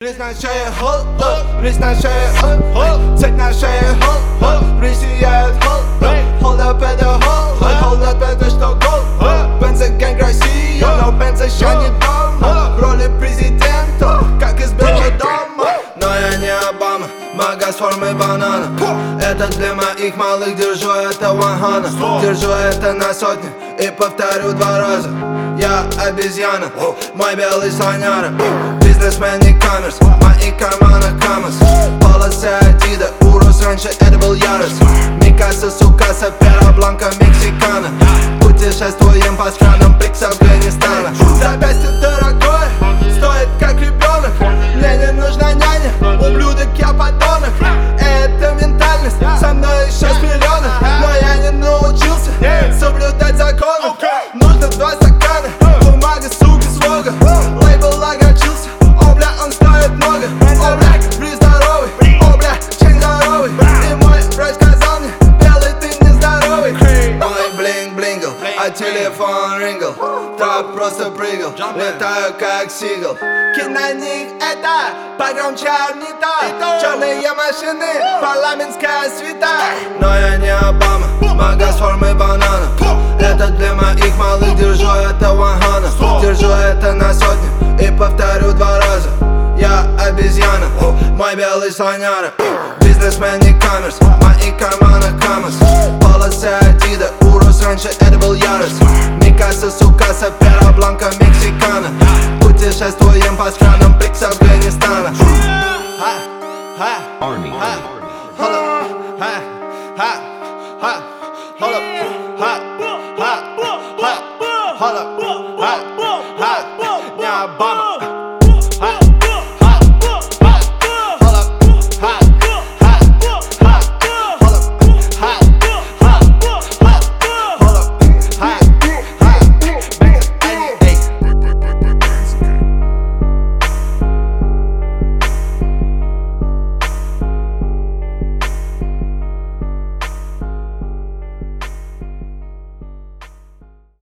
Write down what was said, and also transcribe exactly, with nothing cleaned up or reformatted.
Жизнь на шее холод, жизнь на шее холод, цепь на шее холод, жизнь сияет холод. Hold up это холод, hold up это что гол. Бензоген Россия, но Бенз еще не дома. В роли президента, как из Белого дома. Но я не Обама, мага с формой банана. Это для моих малых, держу это ванхана. Держу это на сотни и повторю два раза. Я обезьяна, мой белый слоняра. Бизнесмен не камерс, в моих карманах камаз. Полосы Адида, Урус, раньше это был ярость. Микаса, Сукаса, Пера Бланка, Мексикана. Путешествуем по странам Брикс Афганистана. Запястье дорогое, стоит как ребенок. Мне не нужна няня, ублюдок я подонок. Это ментальность, со мной еще с миллионов. Но я не научился соблюдать законы. Нужно два стакана, бумага, сука, слога. Лейбл огорчился, о бля, он стоит много. О бля, бри здоровый, о бля, чек здоровый. И мой врач сказал мне, белый ты нездоровый. Мой блинк блингл, а телефон рингл. Трап просто прыгал, летаю как сигл. Кид на них это погромче орнито. Черные машины, парламентская свита. Но я не Обама, мага с формой банана. Это для моих малых, держу это ванхана. Держу это на сотни и повторю два раза. Я обезьяна, мой белый слоняра. Бизнесмен не камерс, в моих карманах камаз. Полосы Адида, Урус, раньше это был ярость. Микаса, Сукаса, Пера Бланка, Мексикана. Путешествуем по странам Брикс Афганистана.